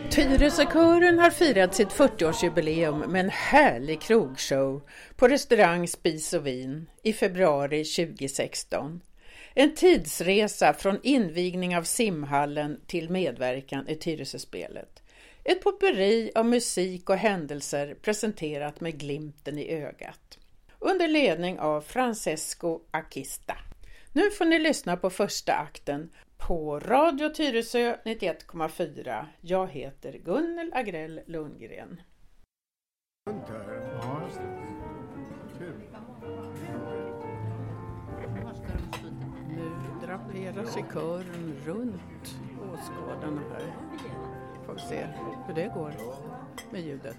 Tyresökören har firat sitt 40-årsjubileum med en härlig krogshow på restaurang Spis och Vin i februari 2016. En tidsresa från invigning av simhallen till medverkan i Tyresöspelet. Ett potpurri av musik och händelser presenterat med glimten i ögat. Under ledning av Francesco Acquista. Nu får ni lyssna på första akten på Radio Tyresö 91,4. Jag heter Gunnel Agrell Lundgren. Nu draperar sig kören runt åskådarna här. Får vi se hur det går med ljudet.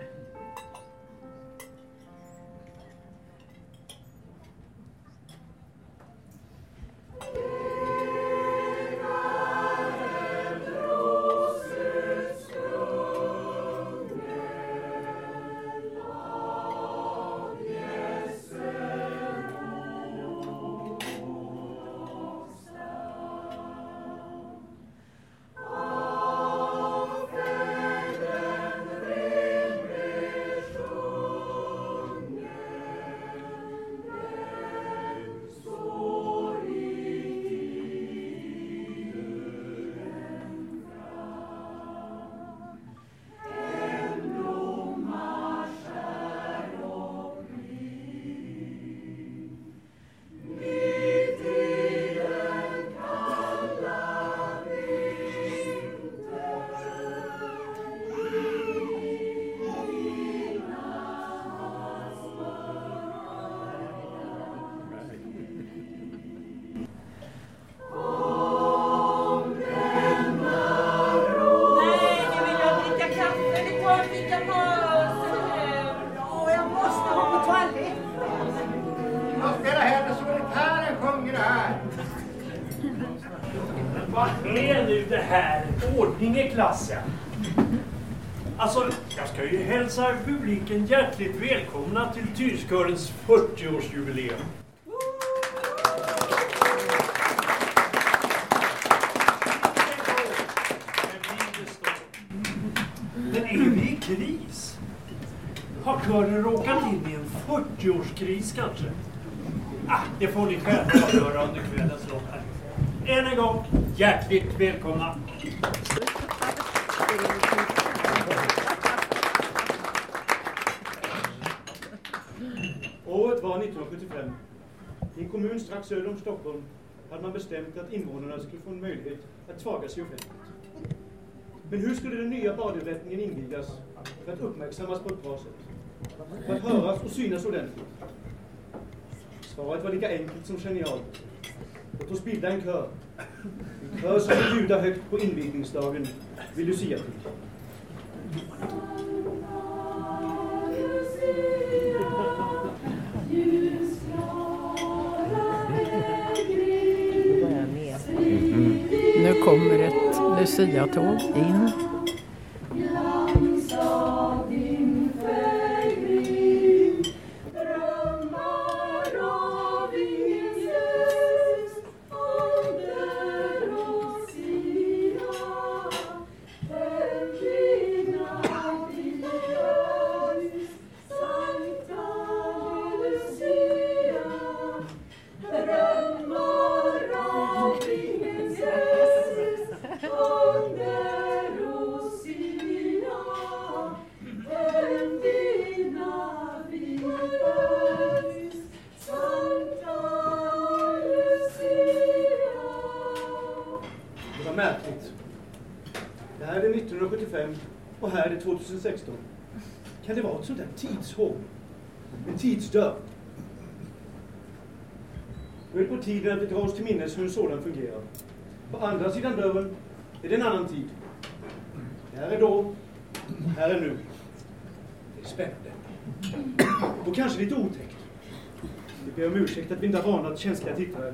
Klassen. Alltså, jag ska ju hälsa publiken hjärtligt välkomna till Tyskörens 40-årsjubileum. Men är vi i kris? Har kören råkat in i en 40-årskris kanske? Det får ni själva höra under kvällens lopp här. Än en gång, hjärtligt välkomna. Året var 1975. I en kommun strax söder om Stockholm hade man bestämt att invånarna skulle få en möjlighet att svaga sig offentligt. Men hur skulle den nya badinrättningen invigas för att uppmärksammas på ett bra sätt? För att höras och synas ordentligt? Svaret var lika enkelt som genialt. Låt oss bilda en kör. En kör som vill ljuda högt på invigningsdagen vid Lucia-tid. Nu kommer ett Lucia-tåg in. Märkligt. Det här är 1975 och här är 2016. Kan det vara ett sånt där tidshål? En tidsdörr? Då är det på tiden att vi drar oss till minnes hur en sådan fungerar. På andra sidan dörren är det en annan tid. Det här är då, här är nu. Det är spännande. Och kanske lite otäckt. Vi ber om ursäkt att vi inte har varnat känsliga tittare.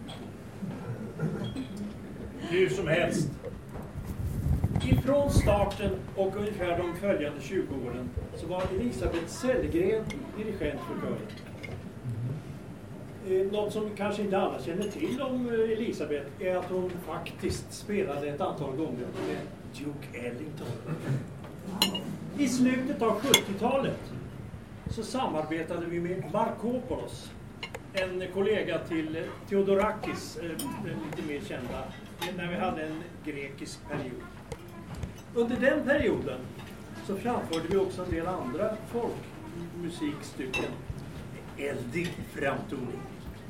Hur som helst. Ifrån starten och ungefär de följande 20 åren så var Elisabeth Sellgren dirigent för kören. Något som kanske inte alla känner till om Elisabeth är att hon faktiskt spelade ett antal gånger med Duke Ellington. I slutet av 70-talet så samarbetade vi med Markopoulos, en kollega till Theodorakis, lite mer kända, när vi hade en grekisk period. Under den perioden så framförde vi också en del andra folkmusikstycken. Eldig framtoning.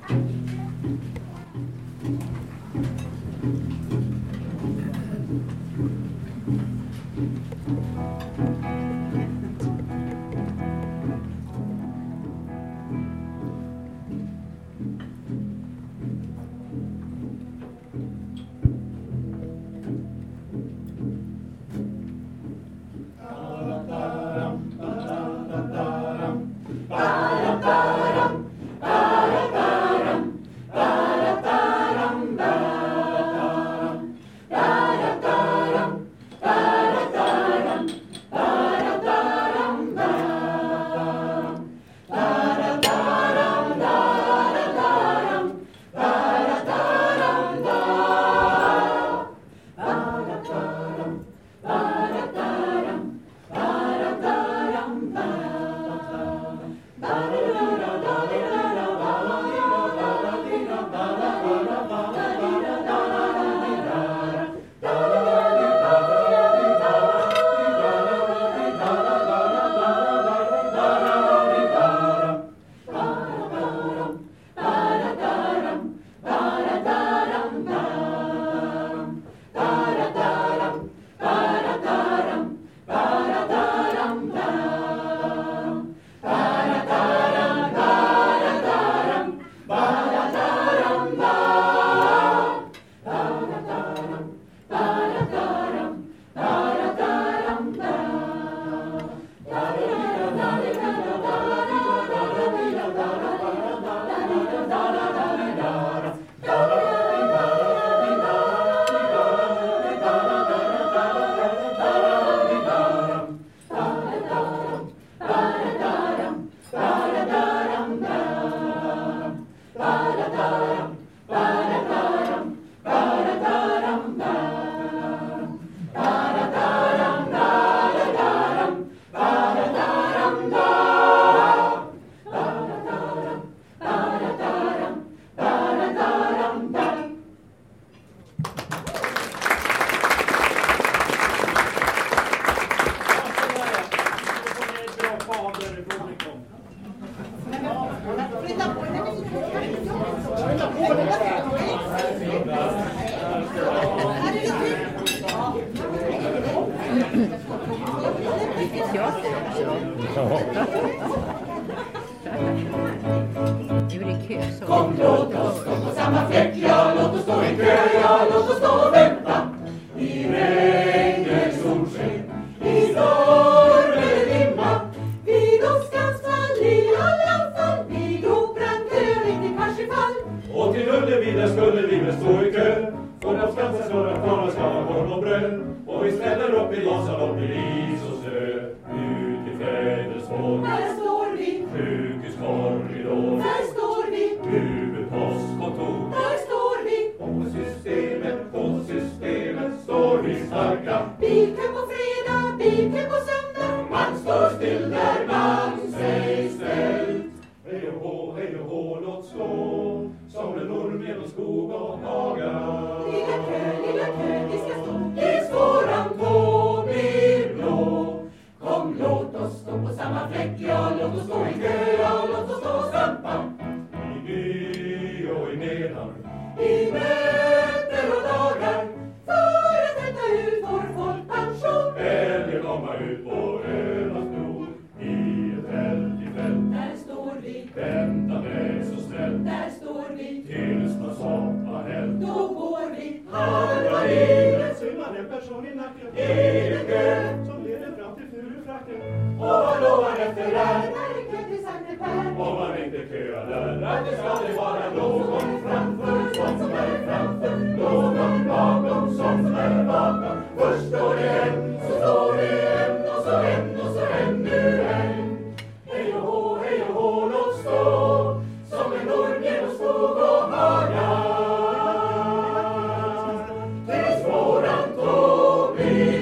Kom, låt oss stå på samma fläck, ja, låt oss stå i kö, ja, låt oss stå och vänta. I regn, solsken, i storm eller dimma. Vid åskans fall i alla fall, vid operan kö, riktigt Parsifal. Och till Ullevi där skulle vi väl stå i kö. För att Skansen snurrar kvar ska ha korv och bröd. Och vi ställer upp i Vasalopp i is och snö. Ut i Fäderspår, där står vi. Sjukhuskorridor, där står vi. Huvudpostkontor, där står vi. På systemet står vi starka. Bilkö på fredag, bilkö på söndag. Man står still där man sig ställt. Hej och hå, låt stå. Som en orm genom skog och hagar. Lilla kö, vi ska stå. I svåran tå blir blå. Kom, låt oss stå på samma fläck, ja, låt oss stå i kö, ja, låt oss stå och stampa. I by och i nedan, i nätter och dagar, för att hämta ut vår folkpension. Eller komma ut på Ölandsbro, i ett fält. Där står vi, vänta med så snällt. Där står vi, tills man somnar hänt. Då går vi, halva livet. Ser man en person i nacken, i en kö, som leder fram till Furufracken. Och vad lovar efter där? När är kö till Sankt Per? Om man inte köar där, att det ska det vara någon framför, som är framför, någon bakom, som är bakom. Först står det en, så står det en, och så en, och så ännu en. Hej och hå, låt stå, som en orm genom skog och hagar. Tills våran tå blir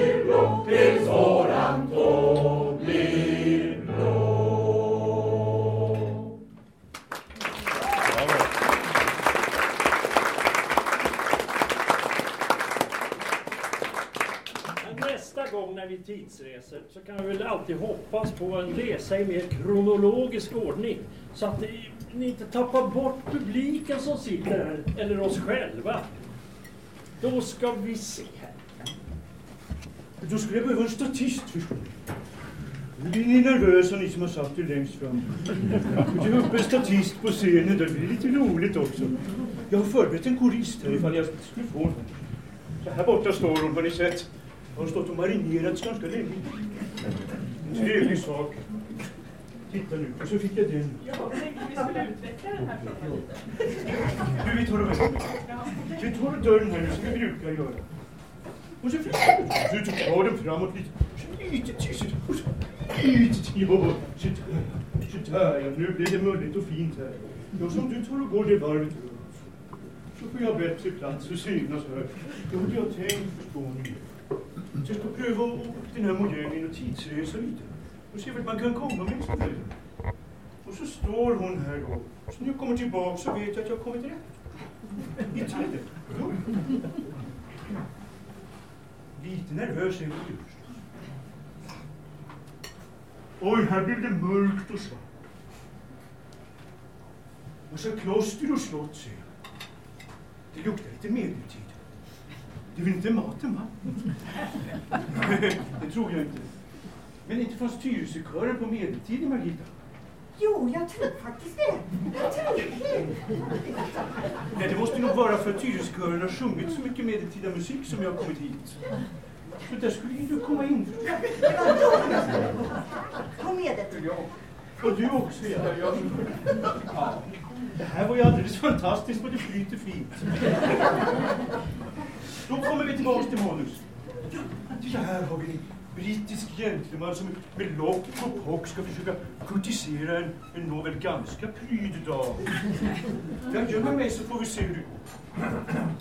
gång när vi tidsreser så kan vi väl alltid hoppas på en resa i mer kronologisk ordning. Så att ni inte tappar bort publiken som sitter här, eller oss själva. Då ska vi se här. Då skulle jag behöva en statist, förstår ni. Nu blir ni nervösa, ni som har satt er längst fram. Jag är uppe en statist på scenen, det blir lite roligt också. Jag har förberett en korist här ifall jag skulle få den. Så här borta står hon, har ni sett? Har stått och marinerats ganska länge. En trevlig sak. Titta nu, och så fick jag den. Ja, jag tänkte vi skulle utveckla den här frågan lite. Du, vi tar och väntar. Vi tar och dörren här nu som vi brukar göra. Och så fick jag du tar den framåt lite. Lite tyst. Ja, så där. Ja, nu blir det mulligt och fint här. Ja, som du tar och går det varvet runt. Så får jag bättre plats och synas här. Det har jag tänkt, förstår ni. Så jag ska pröva den här modellen och tidsresa lite. Och se vart man kan komma med en sån här. Och så står hon här då. Så när jag kommer tillbaka så vet jag att jag har kommit rätt. I tiden. Ja. Lite nervös är jag just. Oj, här blir det mörkt och svart. Massa kloster och slott ser jag. Det luktar lite medeltid. Det är väl inte maten, va? Det tror jag inte. Men inte fanns styrelsekören på medeltiden, Margita? Jo, jag tror faktiskt det. Jag tror det. Nej, det måste nog vara för att styrelsekören har sjungit så mycket medeltida musik som jag har kommit hit. Så där skulle ju du komma in. Kom med det. Ja. Och du också, ja. Ja. Det här var ju alldeles fantastiskt vad det flyter fint. Då kommer vi tillbaka till manus. Ja, här har vi en brittisk gentleman som med lock och pock ska försöka kurtisera en nåväl ganska pryd dam. Jag gömmer mig så får vi se hur det går.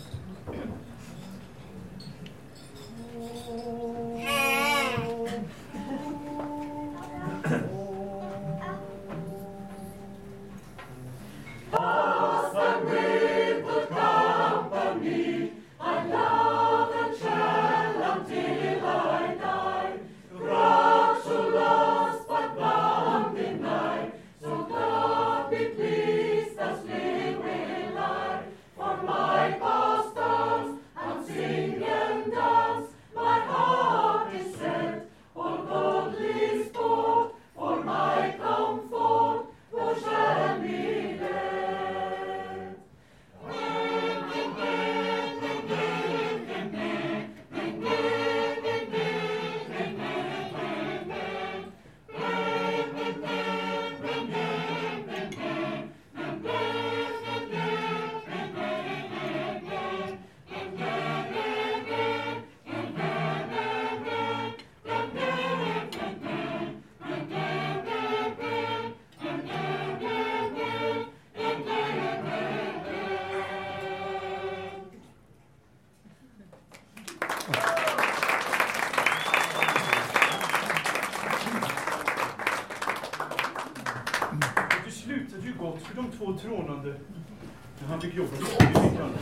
För de två trånande när han fick jobba med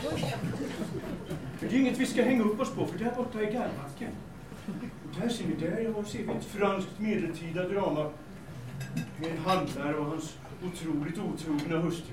det är inget vi ska hänga upp oss på, för där borta är Garbacken. Och där ser ni, där ser vi ett franskt medeltida drama med en handlare och hans otroligt otrogna hustru.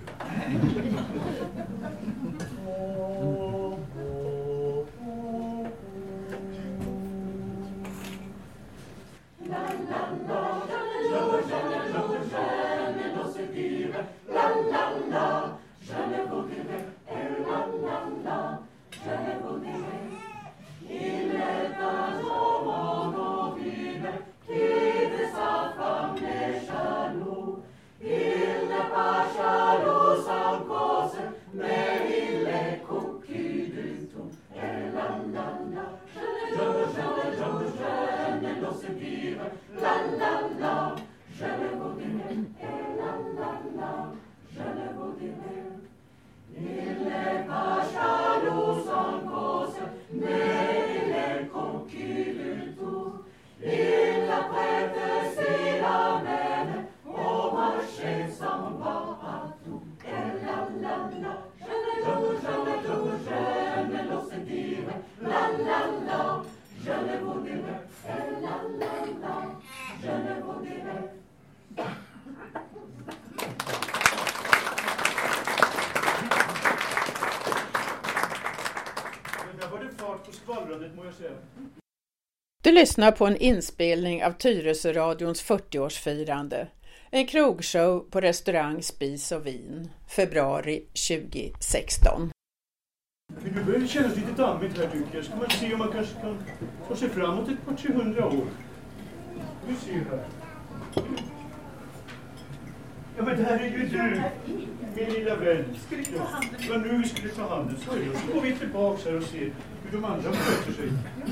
Je ne vous Där var det fart på skvallrandet, må jag säga. Du lyssnar på en inspelning av Tyresöradions 40-årsfirande. En krogshow på restaurang Spis och Vin, februari 2016. Men nu börjar det kännas lite dammigt här tycker jag. Ska man se om man kanske kan ta sig framåt ett par 300 år. Vi ser här. Ja men det här är ju du, min lilla vän. Det var nu vi skulle ta handen. Så går vi tillbaka här och ser hur de andra sköter sig.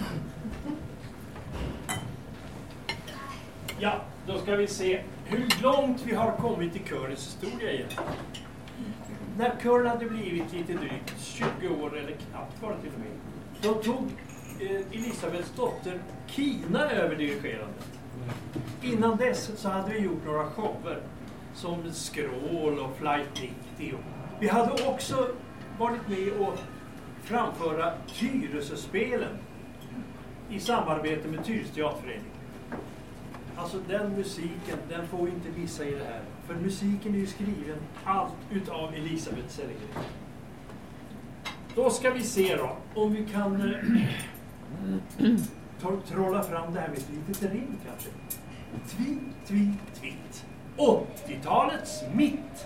Ja, då ska vi se hur långt vi har kommit i körens historia igen. När kören hade blivit lite drygt 20 år eller knappt var det till och med, då tog Elisabeths dotter Kina över dirigerandet. Innan dess så hade vi gjort några shower som Skrål och Flight 90. Vi hade också varit med och framföra Tyresöspelen i samarbete med Tyresö teaterförening. Alltså den musiken, den får vi inte missa i det här. För musiken är ju skriven allt utav Elisabeth Sellegren. Då ska vi se då om vi kan trolla fram det här med ett litet rim kanske. Tvi, tvi, tvitt. 80-talets mitt.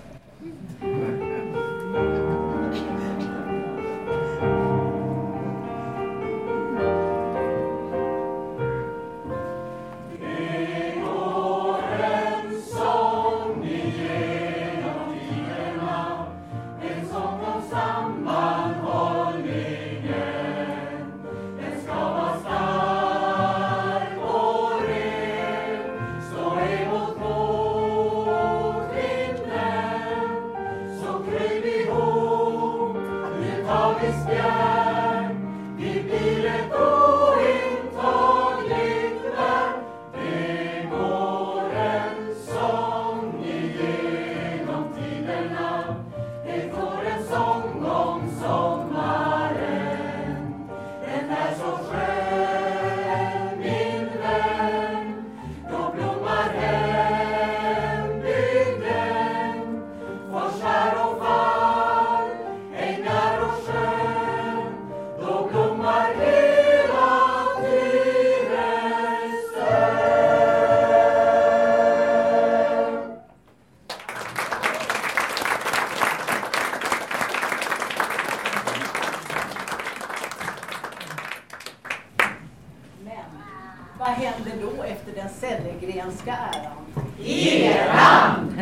Vad händer då efter den Sellegrenska äran? Eran!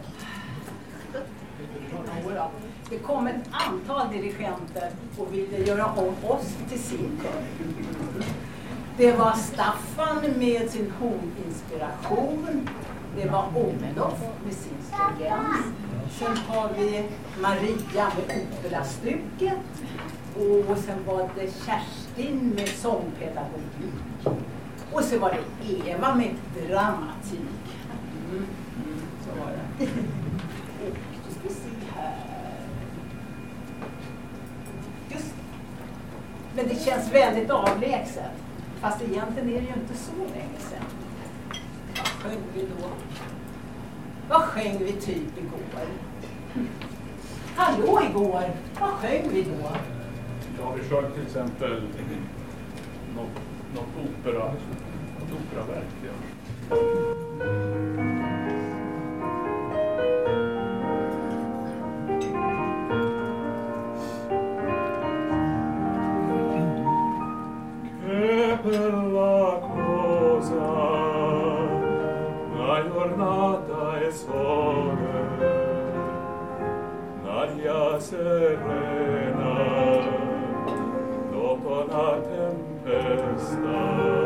Det kom ett antal dirigenter och ville göra om oss till sin kör. Det var Staffan med sin horninspiration. Det var Olof med sin stringens. Sen har vi Maria med operastycket. Och sen var det Kerstin med sångpedagogik. Och så var det Eva med dramatik. Så var det. Och då ska vi se här. Just. Men det känns väldigt avlägset. Fast egentligen är det ju inte så länge sedan. Vad sjöng vi då? Vad sjöng vi typ igår? Hallå igår! Vad sjöng vi då? Ja, vi sjöng till exempel något operaverk. Ja. Bella cosa, la giornata è sole, l'aria serena, dopo la tempesta.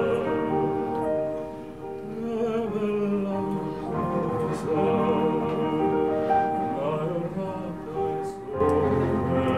Bella cosa, la giornata è sole,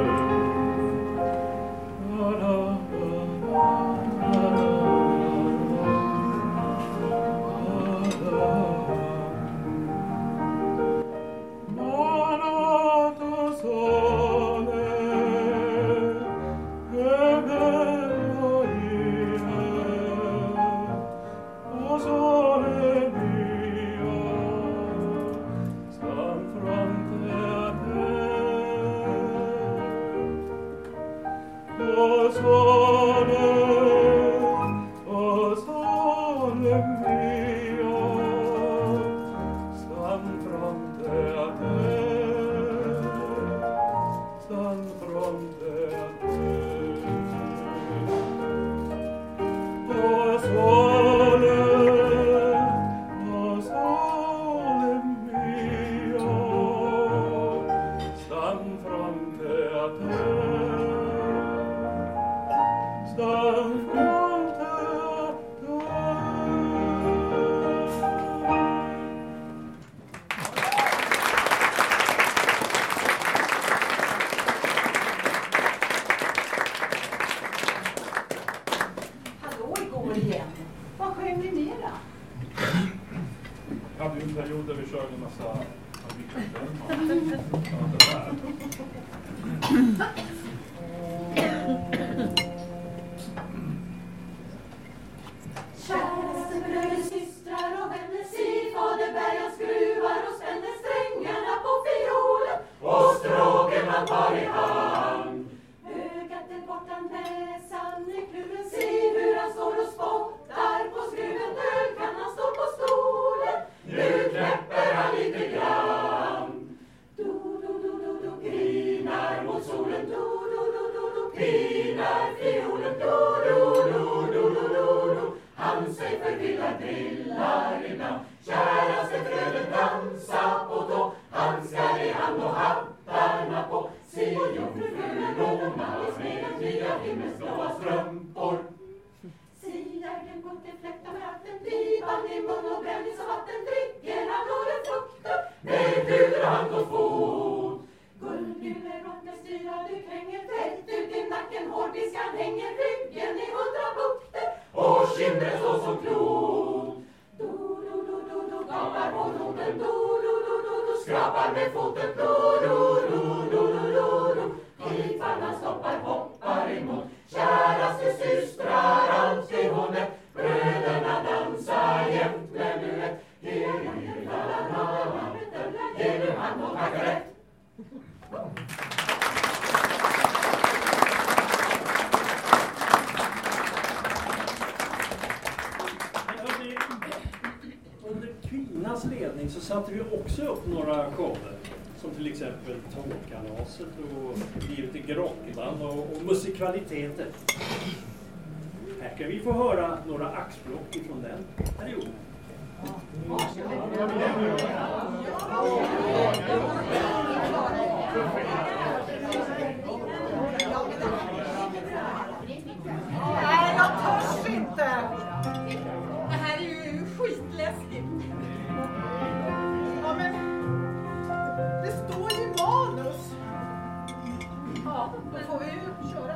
Så satte vi också upp några shower som till exempel Tågkalaset och Livet i Grottan och musikvaliteter. Här kan vi få höra några axplock ifrån den perioden. Nej, jag törs inte. Det här är ju skitläskigt. Ja, men det står ju manus. Ja, då får vi ju köra.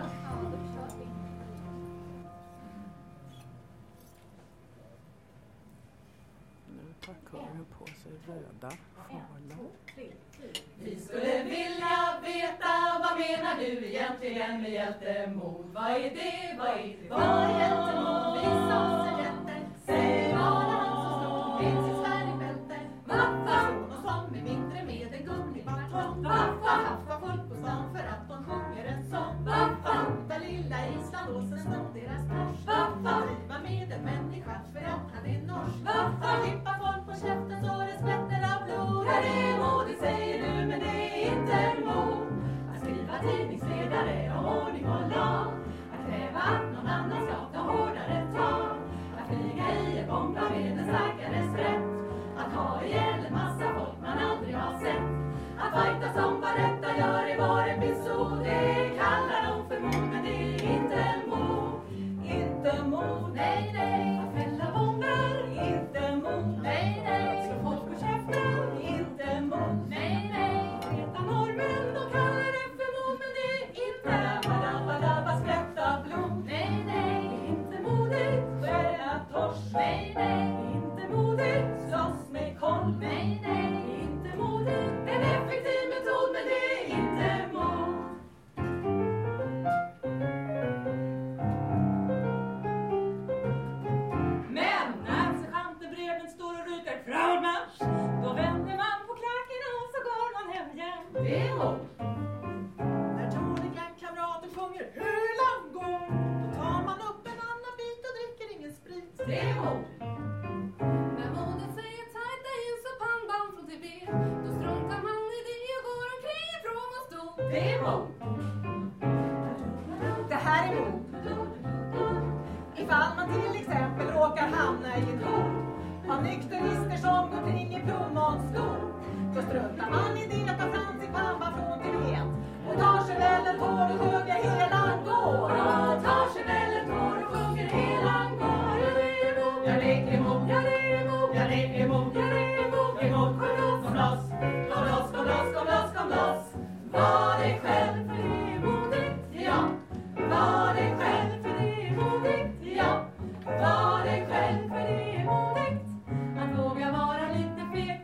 Nu tar kören på sig röda sjalar. Vi skulle vilja veta, vad menar du egentligen med hjältemod? Vad är det, vad är det? Vad är hjältemod? Visa oss en hjälte. Säg vad han som står med sitt svärd i bälte. Vaffa, och som är mindre med en gummibatong. Vaffa, haffa folk på stan för att de sjunger en sång. Vaffa, hota lilla Island och sen slå deras kors. Vaffa, driva med en människa för att han är norsk. Vaffa, klippa folk på käften så det sprätter av blod. Ja, det är modigt säger du, men det är inte mod. Att skriva tidningsledare om ordning och lag. Att kräva att någon annan ska ta hårdare tag. Att flyga i en bomba med en starkare sprätt. Att ha ihjäl en massa folk man aldrig har sett. Att fajta som vad detta gör i var episod. Det kallar de för mod, men det är inte mod. Däremot, ifall man till exempel råkar hamna i ett hot av nykterister som går kring i plommonskor, då struntar man i det, tar fram sin pamma från Tibet och tar sig väl en tår och sjunger helan går. Och tar sig väl en tår och sjunger helan går. Ja, det är emot, ja, det är emot, ja, det är emot, ja, det är emot, emot, kom loss, kom loss, kom loss, kom loss, kom loss. Var dig själv för det är modigt, ja. Var dig själv för det är modigt, ja. Var dig själv för det är modigt. Att våga vara lite feg.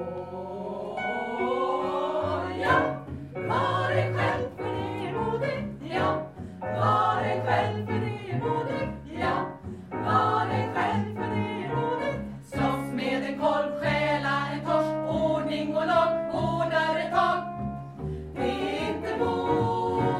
Ja. Var dig själv för det är modigt, ja. Var dig själv för det är modigt, ja. Var dig själv för det är modigt. Slåss med en kolv, stjäla en torsk, ordning och lag, hårdare tag. Det är inte mod.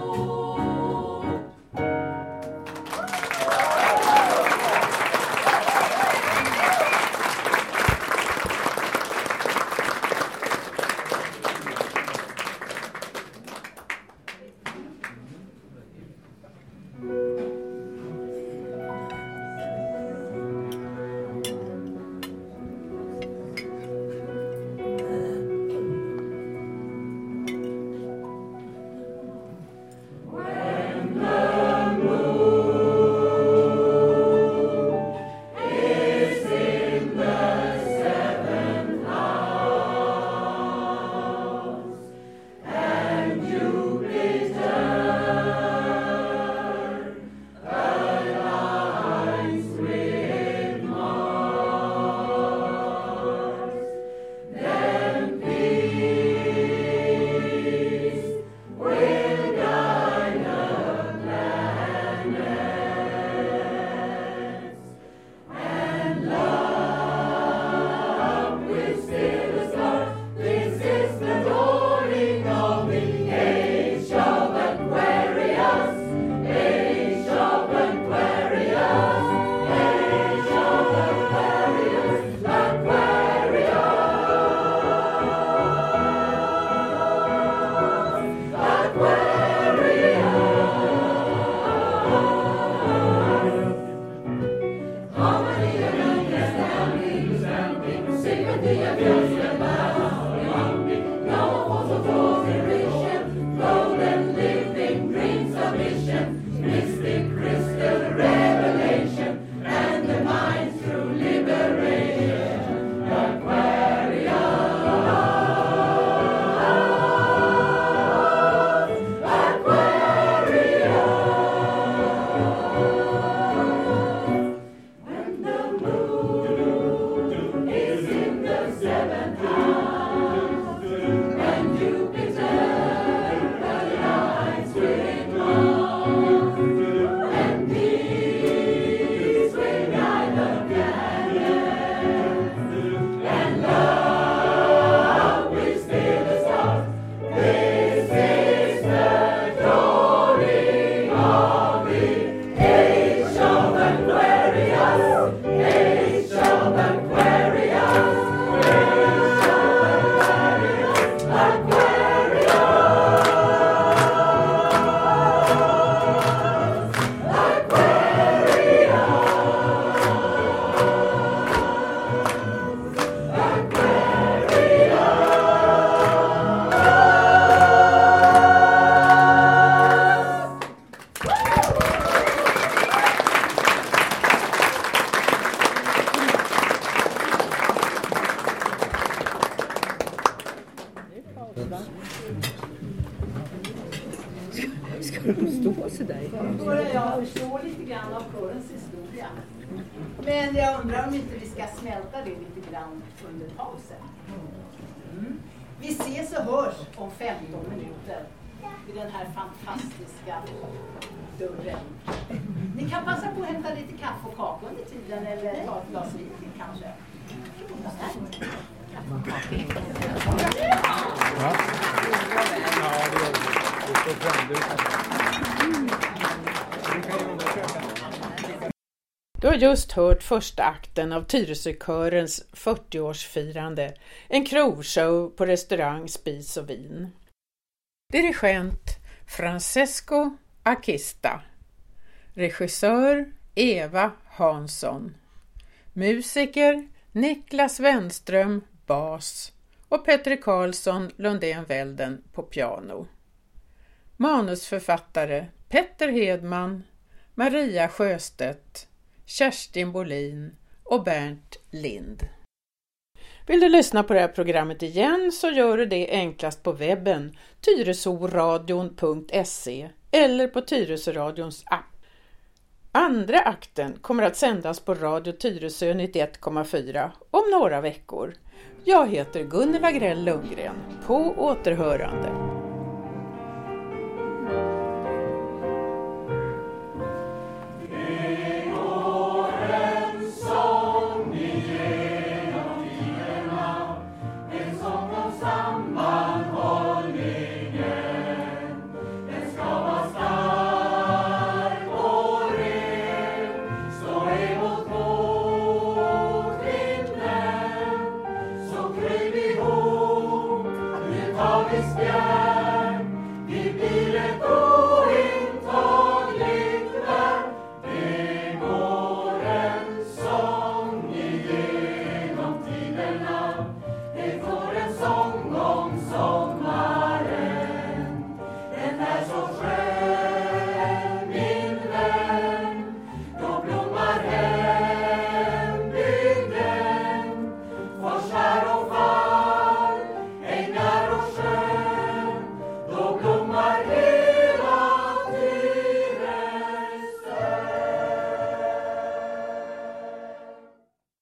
Jag förstår lite grann av körens historia. Men jag undrar om inte vi ska smälta det lite grann under pausen. Vi ses och hörs om 15 minuter vid den här fantastiska dörren. Ni kan passa på att hämta lite kaffe och kaka under tiden eller ta ett glas vin kanske. Du har just hört första akten av Tyresökörens 40-årsfirande, en krogshow på restaurang Spis och vin. Dirigent Francesco Acquista. Regissör Eva Hansson. Musiker Niklas Wenström, bas, och Petter Karlsson Lundén-Välden på piano. Manusförfattare Petter Hedman, Maria Sjöstedt, Kerstin Bolin och Bernt Lind. Vill du lyssna på det här programmet igen så gör du det enklast på webben tyresoradion.se eller på Tyresöradions app. Andra akten kommer att sändas på Radio Tyresö 91,4 om några veckor. Jag heter Gunilla Grell Lundgren. På återhörande.